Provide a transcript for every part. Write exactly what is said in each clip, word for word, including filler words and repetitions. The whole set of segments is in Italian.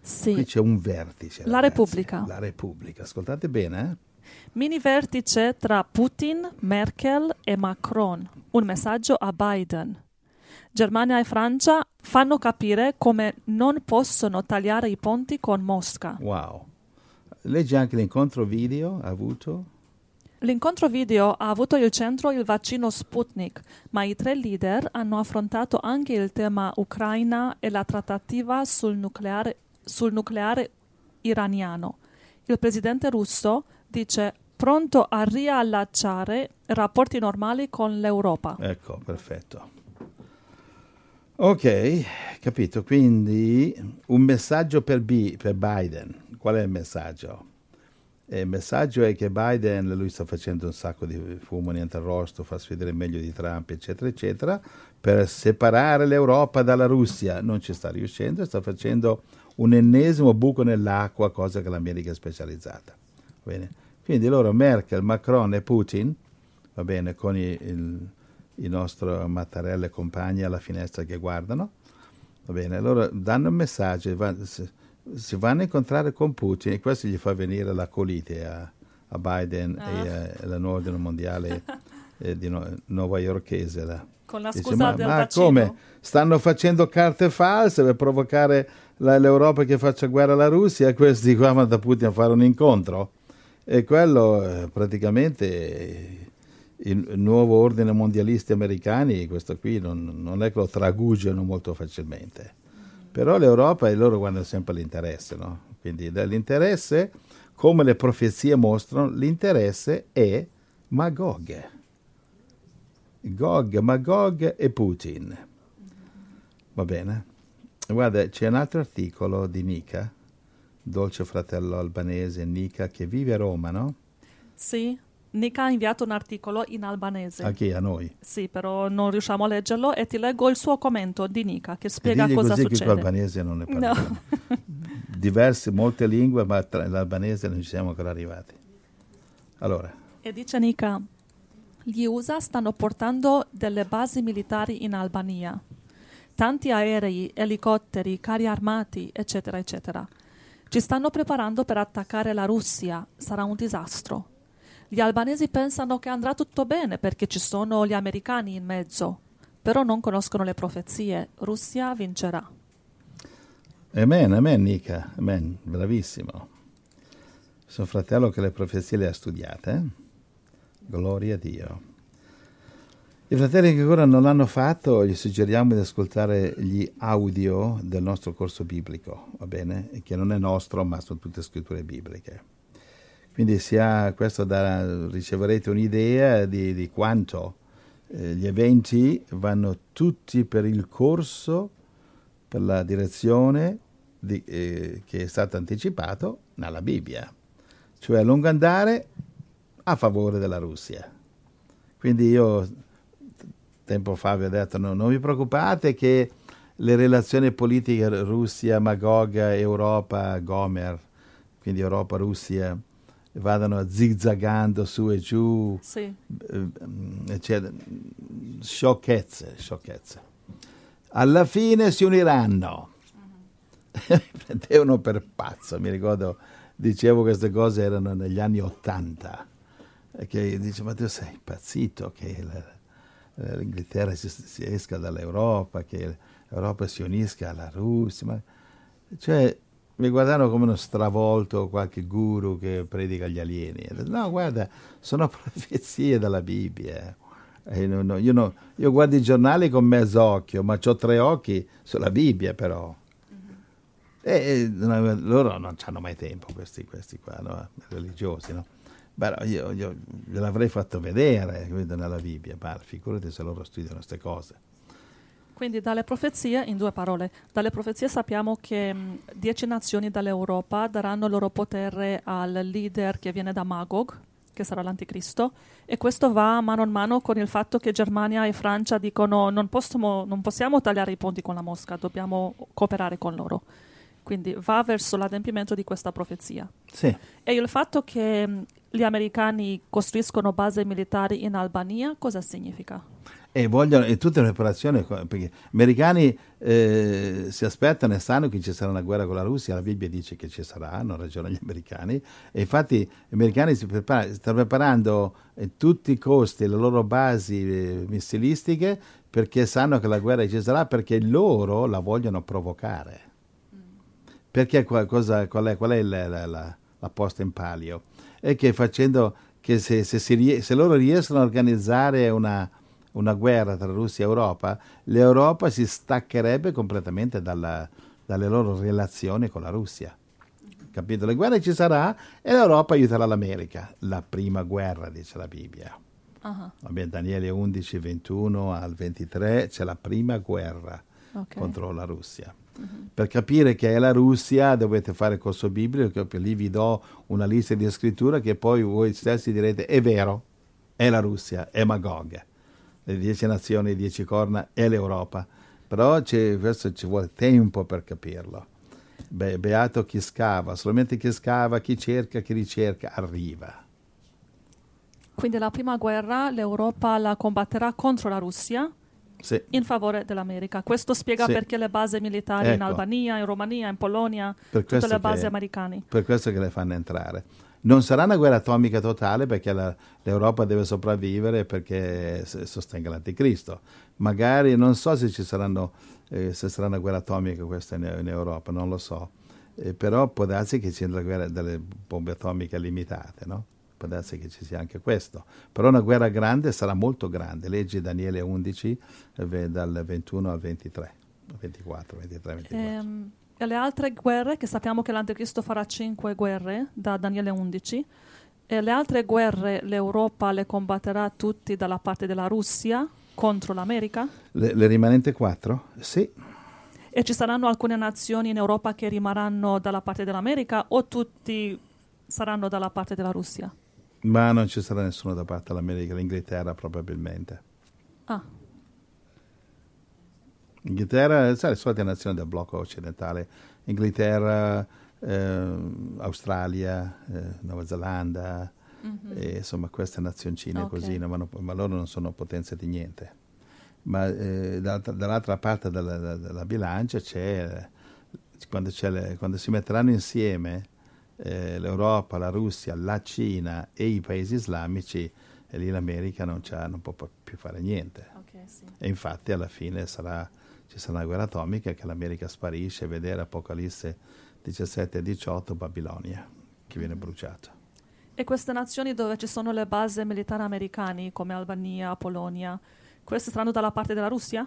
Sì. Qui c'è un vertice. La ragazzi. Repubblica. La Repubblica, ascoltate bene, eh? Mini vertice tra Putin, Merkel e Macron. Un messaggio a Biden. Germania e Francia fanno capire come non possono tagliare i ponti con Mosca. Wow. Leggi anche l'incontro video ha avuto? L'incontro video ha avuto il centro il vaccino Sputnik, ma i tre leader hanno affrontato anche il tema Ucraina e la trattativa sul nucleare, sul nucleare iraniano. Il presidente russo dice pronto a riallacciare rapporti normali con l'Europa. Ecco, perfetto. Ok, capito. Quindi un messaggio per, B, per Biden. Qual è il messaggio? E il messaggio è che Biden, lui sta facendo un sacco di fumo, niente arrosto, fa vedere meglio di Trump, eccetera, eccetera, per separare l'Europa dalla Russia. Non ci sta riuscendo, sta facendo un ennesimo buco nell'acqua, cosa che l'America è specializzata. Va bene? Quindi loro, Merkel, Macron e Putin, va bene, con i, il, i nostri Mattarella e compagni alla finestra che guardano, va bene, loro danno un messaggio, va, si, si vanno a incontrare con Putin e questo gli fa venire la colite a, a Biden ah. e alla nuova ordine mondiale eh, di no, Nuova Yorkese. La, con la dice, scusa ma, del ma vaccino. Come? Stanno facendo carte false per provocare la, l'Europa che faccia guerra alla Russia e questi qua vanno da Putin a fare un incontro? E quello eh, praticamente il, il nuovo ordine mondialisti americani, questo qui non, non è che lo tragugiano molto facilmente. Però l'Europa e loro guardano sempre l'interesse, no? Quindi dall'interesse, come le profezie mostrano, l'interesse è Magog. Gog, Magog e Putin. Va bene? Guarda, c'è un altro articolo di Nika, dolce fratello albanese Nika, che vive a Roma, no? Sì, Nika ha inviato un articolo in albanese. A chi? A noi? Sì, però non riusciamo a leggerlo e ti leggo il suo commento di Nika che spiega e cosa così succede. Che albanese non ne parliamo. No. Diverse, molte lingue, ma tra l'albanese non ci siamo ancora arrivati. Allora. E dice Nika, gli U S A stanno portando delle basi militari in Albania. Tanti aerei, elicotteri, carri armati, eccetera, eccetera. Ci stanno preparando per attaccare la Russia. Sarà un disastro. Gli albanesi pensano che andrà tutto bene perché ci sono gli americani in mezzo, però non conoscono le profezie. Russia vincerà. Amen, amen, Nika, amen, bravissimo. Sono fratello che le profezie le ha studiate, eh? Gloria a Dio. I fratelli che ancora non l'hanno fatto, gli suggeriamo di ascoltare gli audio del nostro corso biblico, va bene? Che non è nostro, ma sono tutte scritture bibliche. Quindi si ha questo da, riceverete un'idea di, di quanto eh, gli eventi vanno tutti per il corso, per la direzione di, eh, che è stato anticipato nella Bibbia, cioè a lungo andare a favore della Russia. Quindi io tempo fa vi ho detto no, non vi preoccupate che le relazioni politiche Russia, Magog, Europa, Gomer, quindi Europa, Russia, vadano zigzagando su e giù, sì. eh, cioè, sciocchezze, sciocchezze. Alla fine si uniranno. Uh-huh. Mi prendevano per pazzo, mi ricordo, dicevo queste cose erano negli anni Ottanta, che dice ma tu sei impazzito che la, l'Inghilterra si, si esca dall'Europa, che l'Europa si unisca alla Russia, ma, cioè mi guardano come uno stravolto, qualche guru che predica agli alieni. No, guarda, sono profezie dalla Bibbia. E no, no, io, no, io guardo i giornali con mezzo occhio, ma ho tre occhi sulla Bibbia però. Mm-hmm. E, e no, loro non hanno mai tempo, questi, questi qua, no? Religiosi, no? Beh, io, io gliel'avrei fatto vedere nella Bibbia, ma figurati se loro studiano queste cose. Quindi dalle profezie, in due parole, dalle profezie sappiamo che mh, dieci nazioni dall'Europa daranno il loro potere al leader che viene da Magog, che sarà l'anticristo, e questo va mano a mano con il fatto che Germania e Francia dicono non possiamo, non possiamo tagliare i ponti con la Mosca, dobbiamo cooperare con loro. Quindi va verso l'adempimento di questa profezia. Sì. E il fatto che mh, gli americani costruiscono basi militari in Albania, cosa significa? E vogliono, e tutte le preparazioni, perché gli americani eh, si aspettano e sanno che ci sarà una guerra con la Russia, la Bibbia dice che ci sarà, hanno ragione gli americani, e infatti gli americani si prepara, stanno preparando a tutti i costi le loro basi eh, missilistiche, perché sanno che la guerra ci sarà, perché loro la vogliono provocare. Perché cosa, qual è, qual è la, la, la, la posta in palio? È che facendo che se, se, si, se loro riescono a organizzare una una guerra tra Russia e Europa, l'Europa si staccherebbe completamente dalla, dalle loro relazioni con la Russia. Capito? La guerra ci sarà e l'Europa aiuterà l'America. La prima guerra, dice la Bibbia. Uh-huh. Vabbè, Daniele undici, ventuno al ventitré, c'è la prima guerra okay. contro la Russia. Uh-huh. Per capire che è la Russia dovete fare il corso biblico, che lì vi do una lista di scrittura che poi voi stessi direte è vero, è la Russia, è Magog. Le dieci nazioni, le dieci corna e l'Europa. Però c'è, questo ci vuole tempo per capirlo. Be, beato chi scava, solamente chi scava, chi cerca, chi ricerca, arriva. Quindi la prima guerra l'Europa la combatterà contro la Russia sì. in favore dell'America. Questo spiega sì. perché le basi militari ecco. in Albania, in Romania, in Polonia, per tutte le basi che, americane. Per questo che le fanno entrare. Non sarà una guerra atomica totale perché la, l'Europa deve sopravvivere perché sostenga l'anticristo. Magari non so se ci saranno eh, se sarà una guerra atomica questa in, in Europa, non lo so. Eh, però può darsi che ci sia una guerra delle bombe atomiche limitate, no? Può darsi che ci sia anche questo. Però una guerra grande sarà molto grande. Leggi Daniele undici eh, dal ventuno al ventitré, ventiquattro, ventitré, ventiquattro. Um. E le altre guerre, che sappiamo che l'Anticristo farà cinque guerre, da Daniele undici, e le altre guerre l'Europa le combatterà tutti dalla parte della Russia contro l'America? Le, le rimanenti quattro? Sì. E ci saranno alcune nazioni in Europa che rimarranno dalla parte dell'America o tutti saranno dalla parte della Russia? Ma non ci sarà nessuno da parte dell'America, l'Inghilterra probabilmente. Ah. Inghilterra, sai, le solite nazioni del blocco occidentale, Inghilterra, eh, Australia, eh, Nuova Zelanda, mm-hmm. e, insomma queste nazioncine okay. così, ma, no, ma loro non sono potenze di niente. Ma eh, dall'altra, dall'altra parte della, della bilancia c'è, quando, c'è le, quando si metteranno insieme eh, l'Europa, la Russia, la Cina e i paesi islamici, e lì l'America non, c'ha, non può più fare niente. Okay, sì. E infatti alla fine sarà... ci sarà una guerra atomica che l'America sparisce, vedere Apocalisse diciassette e diciotto, Babilonia, che viene bruciata. E queste nazioni dove ci sono le basi militari americane, come Albania, Polonia, queste saranno dalla parte della Russia?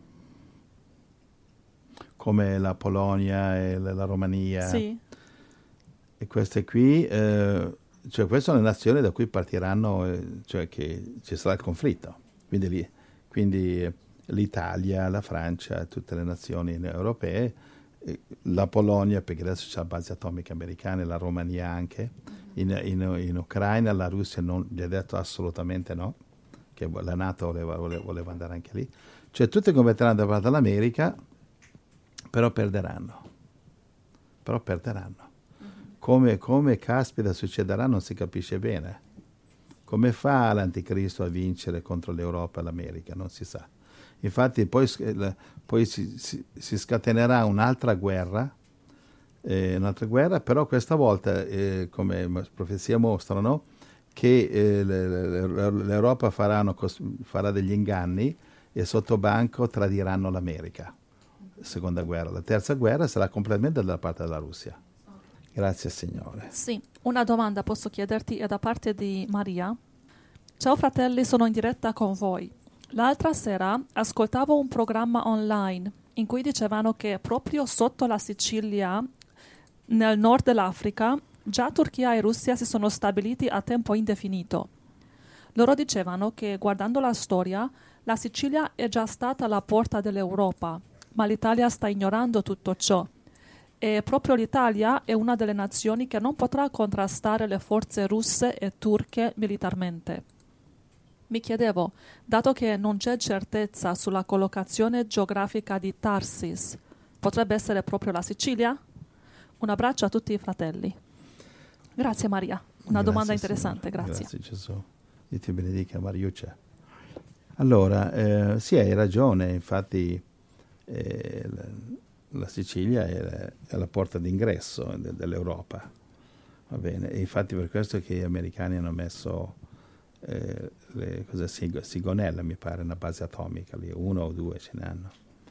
Come la Polonia e la Romania. Sì. E queste qui, eh, cioè queste sono le nazioni da cui partiranno, eh, cioè che ci sarà il conflitto. Quindi lì, quindi l'Italia, la Francia, tutte le nazioni europee, la Polonia perché adesso c'è la base atomica americana, la Romania anche, in, in, in Ucraina la Russia non gli ha detto assolutamente no, che la NATO voleva, voleva, voleva andare anche lì, cioè tutte combatteranno da parte dell'America, però perderanno, però perderanno. Come, come caspita succederà non si capisce bene. Come fa l'Anticristo a vincere contro l'Europa e l'America? Non si sa. Infatti poi, poi si, si, si scatenerà un'altra guerra, eh, un'altra guerra, però questa volta, eh, come profezie mostrano, che eh, l'Europa faranno, farà degli inganni e sotto banco tradiranno l'America. Seconda guerra. La terza guerra sarà completamente dalla parte della Russia. Grazie Signore. Sì, una domanda posso chiederti è da parte di Maria. Ciao fratelli, sono in diretta con voi. L'altra sera ascoltavo un programma online in cui dicevano che proprio sotto la Sicilia, nel nord dell'Africa, già Turchia e Russia si sono stabiliti a tempo indefinito. Loro dicevano che, guardando la storia, la Sicilia è già stata la porta dell'Europa, ma l'Italia sta ignorando tutto ciò. E proprio l'Italia è una delle nazioni che non potrà contrastare le forze russe e turche militarmente. Mi chiedevo, dato che non c'è certezza sulla collocazione geografica di Tarsis, potrebbe essere proprio la Sicilia? Un abbraccio a tutti i fratelli. Grazie Maria, una grazie, domanda interessante, Signore. grazie. Grazie Gesù. Dio ti benedica Mariuccia. Allora, eh, sì, hai ragione, infatti eh, la, la Sicilia è, è la porta d'ingresso de, dell'Europa, va bene? E infatti per questo che gli americani hanno messo eh, le cose sig- Sigonella, mi pare, una base atomica lì, uno o due ce ne hanno.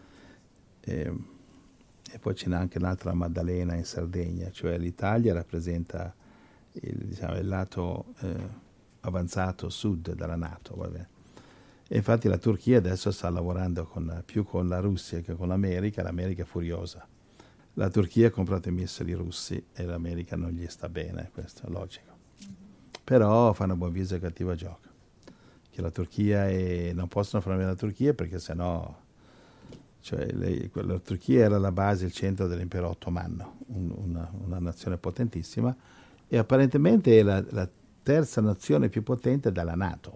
E, e poi ce n'è anche un'altra Maddalena in Sardegna, cioè l'Italia rappresenta il, diciamo, il lato eh, avanzato sud della NATO, va bene? E infatti la Turchia adesso sta lavorando con, più con la Russia che con l'America, l'America è furiosa. La Turchia ha comprato i missili russi e l'America non gli sta bene, questo è logico. Però fanno buon viso e cattivo gioco. Che la Turchia è, non possono fare la Turchia perché sennò, cioè le, la Turchia era la base, il centro dell'impero ottomano, un, una, una nazione potentissima e apparentemente è la, la terza nazione più potente della NATO.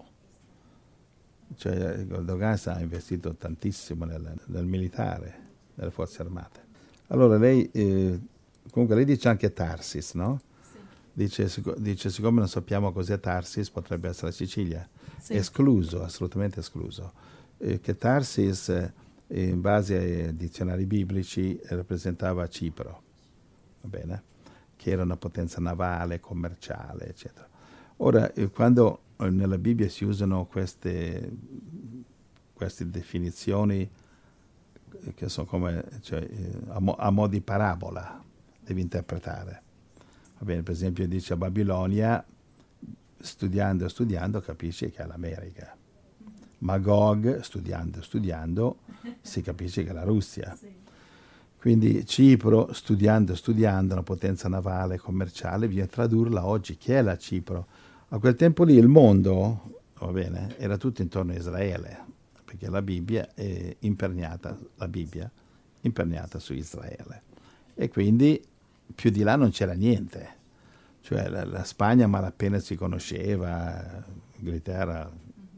Cioè Erdogan ha investito tantissimo nel, nel militare, nelle forze armate. Allora lei, eh, comunque lei dice anche Tarsis, no? Sì. Dice, sic- dice siccome non sappiamo cos'è Tarsis, potrebbe essere la Sicilia. Sì. Escluso, assolutamente escluso. Eh, che Tarsis, eh, in base ai dizionari biblici, eh, rappresentava Cipro, va bene? Che era una potenza navale, commerciale, eccetera. Ora, eh, quando eh, nella Bibbia si usano queste, queste definizioni eh, che sono come, cioè, eh, a, mo, a mo' di parabola, devi interpretare. Va bene, per esempio dice a Babilonia, studiando e studiando capisci che è l'America. Magog, studiando e studiando, si capisce che è la Russia. Sì. Quindi Cipro, studiando e studiando, una potenza navale, commerciale, viene a tradurla oggi. Chi è la Cipro? A quel tempo lì il mondo, va bene, era tutto intorno a Israele, perché la Bibbia è imperniata, la Bibbia, imperniata su Israele. E quindi più di là non c'era niente. Cioè la, la Spagna malapena si conosceva, l'Inghilterra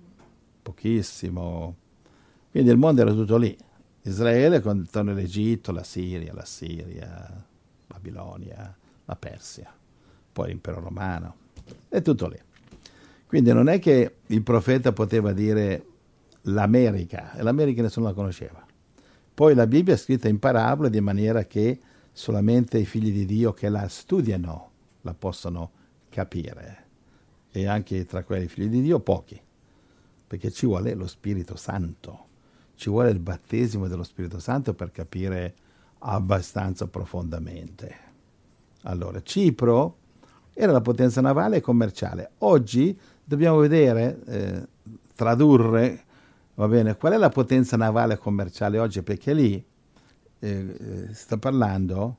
pochissimo. Quindi il mondo era tutto lì. Israele con intorno all'Egitto, la Siria, la Siria, Babilonia, la Persia, poi l'impero romano, è tutto lì. Quindi non è che il profeta poteva dire l'America, e l'America nessuno la conosceva. Poi la Bibbia è scritta in parabole di maniera che solamente i figli di Dio che la studiano la possono capire, e anche tra quelli figli di Dio pochi, perché ci vuole lo Spirito Santo. Ci vuole il battesimo dello Spirito Santo per capire abbastanza profondamente. Allora, Cipro era la potenza navale e commerciale. Oggi dobbiamo vedere, eh, tradurre, va bene, qual è la potenza navale e commerciale oggi, perché lì eh, sta parlando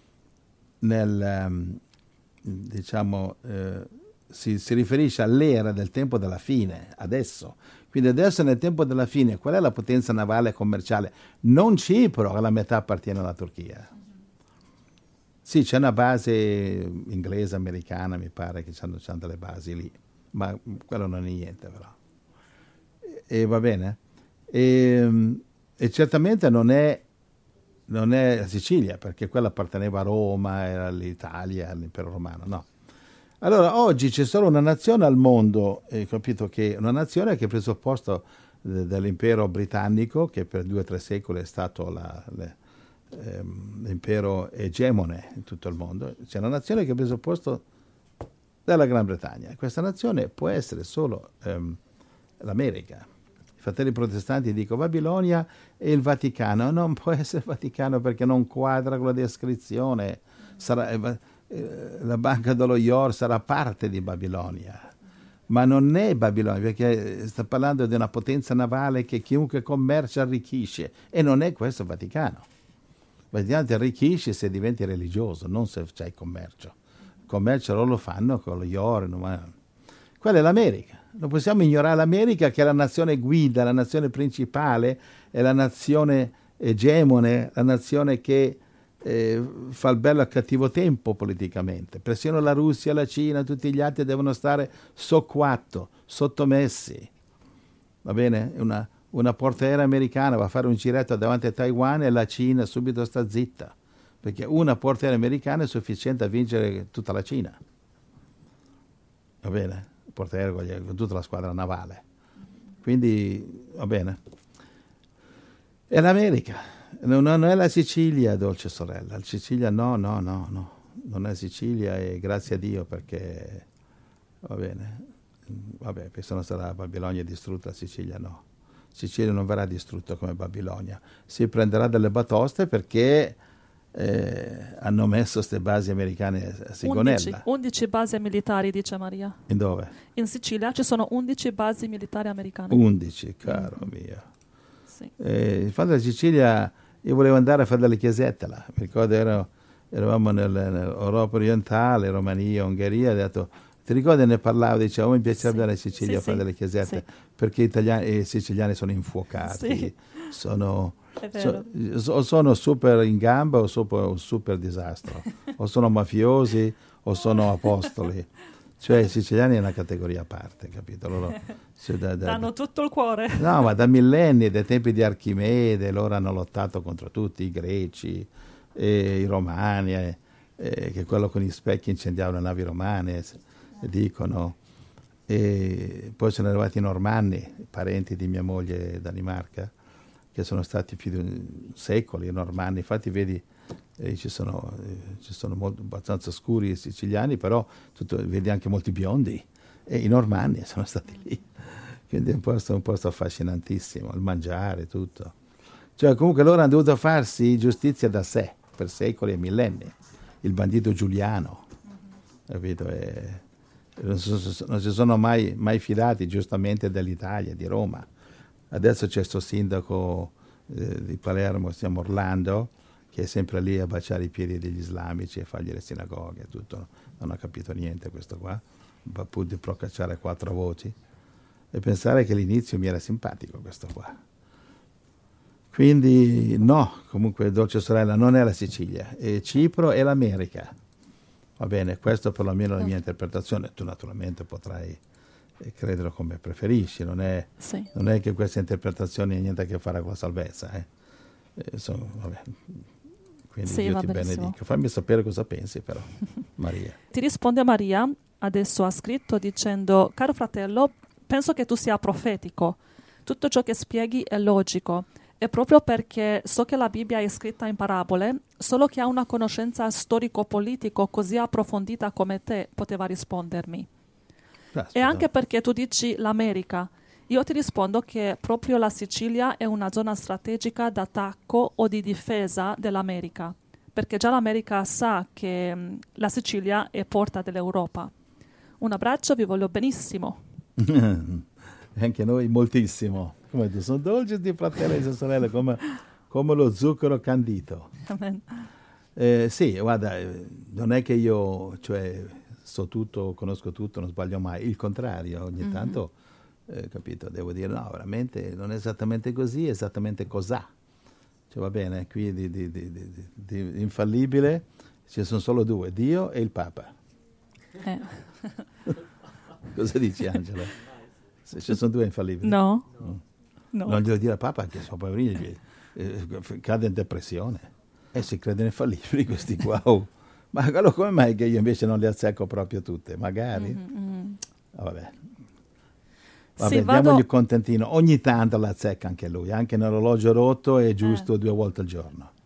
nel, um, diciamo, eh, si, si riferisce all'era del tempo della fine, adesso. Quindi adesso nel tempo della fine, qual è la potenza navale e commerciale? Non Cipro, che la metà appartiene alla Turchia. Sì, c'è una base inglese, americana, mi pare che hanno delle basi lì, ma quello non è niente però. E, e va bene? E, e certamente non è, non è la Sicilia, perché quella apparteneva a Roma, era all'Italia, all'impero romano, no. Allora, oggi c'è solo una nazione al mondo, eh, capito, che una nazione che è presupposto eh, dall'impero britannico, che per due o tre secoli è stato la, le, ehm, l'impero egemone in tutto il mondo. C'è una nazione che è presupposto dalla Gran Bretagna. Questa nazione può essere solo ehm, l'America. I fratelli protestanti dicono Babilonia e il Vaticano. Non può essere il Vaticano perché non quadra con la descrizione. Sarà... Eh, la banca dello Ior sarà parte di Babilonia, ma non è Babilonia, perché sta parlando di una potenza navale che chiunque commercia arricchisce, e non è questo il Vaticano. Il Vaticano ti arricchisce se diventi religioso, non se c'hai commercio. Il commercio loro lo fanno con lo Ior. Ma... quella è l'America. Non possiamo ignorare l'America, che è la nazione guida, la nazione principale, è la nazione egemone, la nazione che Eh, fa il bello a cattivo tempo politicamente. Persino la Russia, la Cina, tutti gli altri devono stare socquatto, sottomessi. Va bene? Una, una portaerei americana va a fare un giretto davanti a Taiwan e la Cina subito sta zitta, perché una portaerei americana è sufficiente a vincere tutta la Cina. Va bene? Portaerei con tutta la squadra navale. Quindi, va bene. È l'America, non, non è la Sicilia, dolce sorella. La Sicilia no, no, no, no. Non è Sicilia e grazie a Dio perché, va bene, vabbè, perché se no sarà Babilonia distrutta, la Sicilia no. Sicilia non verrà distrutta come Babilonia. Si prenderà delle batoste perché eh, hanno messo queste basi americane a Sigonella. undici basi militari, dice Maria. In dove? In Sicilia ci sono undici basi militari americane. undici, caro mm. mio. Sì. Eh, infatti la Sicilia, io volevo andare a fare delle chiesette là. Mi ricordo ero, eravamo nel, nell'Europa orientale, Romania, Ungheria, ho detto, ti ricordi ne parlavo, dicevo, oh, mi piacerebbe sì. andare in Sicilia sì, a fare sì. delle chiesette, sì. perché italiani e siciliani sono infuocati, sì. sono, so, sono super in gamba o super, un super disastro, o sono mafiosi o sono apostoli. Cioè i siciliani è una categoria a parte, capito? Loro cioè, da, da, danno tutto il cuore. No, ma da millenni, dai tempi di Archimede, loro hanno lottato contro tutti, i greci, e i romani, eh, eh, che quello con gli specchi incendiava le navi romane, eh, dicono. E poi sono arrivati i normanni, parenti di mia moglie Danimarca, che sono stati più di secoli i normanni. Infatti vedi, eh, ci sono, eh, ci sono molto, abbastanza scuri i siciliani, però tutto, vedi anche molti biondi, e i normanni sono stati lì. Quindi è un posto, un posto affascinantissimo, il mangiare, tutto. Cioè comunque loro hanno dovuto farsi giustizia da sé, per secoli e millenni. Il bandito Giuliano, capito? E non, so, non si sono mai, mai fidati giustamente dell'Italia, di Roma. Adesso c'è questo sindaco eh, di Palermo, si chiama Orlando, che è sempre lì a baciare i piedi degli islamici e fargli le sinagoghe, tutto. Non ha capito niente questo qua, va pur di procacciare quattro voti. E pensare che all'inizio mi era simpatico questo qua. Quindi no, comunque dolce sorella, non è la Sicilia, è Cipro e l'America. Va bene, questo perlomeno è la mia interpretazione. Tu naturalmente potrai credere come preferisci, non è, sì. non è che questa interpretazione ha niente a che fare con la salvezza. Eh. Eh, sono, vabbè. Quindi sì, Dio ti benedica. Fammi sapere cosa pensi però, Maria. Ti risponde Maria, adesso ha scritto dicendo, caro fratello, penso che tu sia profetico. Tutto ciò che spieghi è logico. E proprio perché so che la Bibbia è scritta in parabole, solo chi ha una conoscenza storico-politico così approfondita come te poteva rispondermi. Aspetta. E anche perché tu dici l'America. Io ti rispondo che proprio la Sicilia è una zona strategica d'attacco o di difesa dell'America, perché già l'America sa che mh, la Sicilia è porta dell'Europa. Un abbraccio, vi voglio benissimo. Anche noi moltissimo. Come tu sono dolci di fratelli e sorelle, come, come lo zucchero candito. Amen. Eh, sì, guarda, non è che io cioè, so tutto, conosco tutto, non sbaglio mai. Il contrario, ogni mm-hmm. tanto, eh, capito, devo dire no, veramente non è esattamente così, è esattamente cos'ha. Cioè, va bene, qui di, di, di, di, di infallibile ci sono solo due, Dio e il Papa. Eh. Cosa dici, Angela? Se ci sono due infallibili? No. Mm. No. Non glielo dire al Papa che sono poverini, eh, cade in depressione. E si credono infallibili questi qua. Oh. Ma allora come mai che io invece non le azzecco proprio tutte? Magari. Mm-hmm. Oh, vabbè. Vabbè, sì, diamogli vado... il contentino. Ogni tanto la azzecca anche lui, anche nell'orologio rotto è giusto eh. due volte al giorno.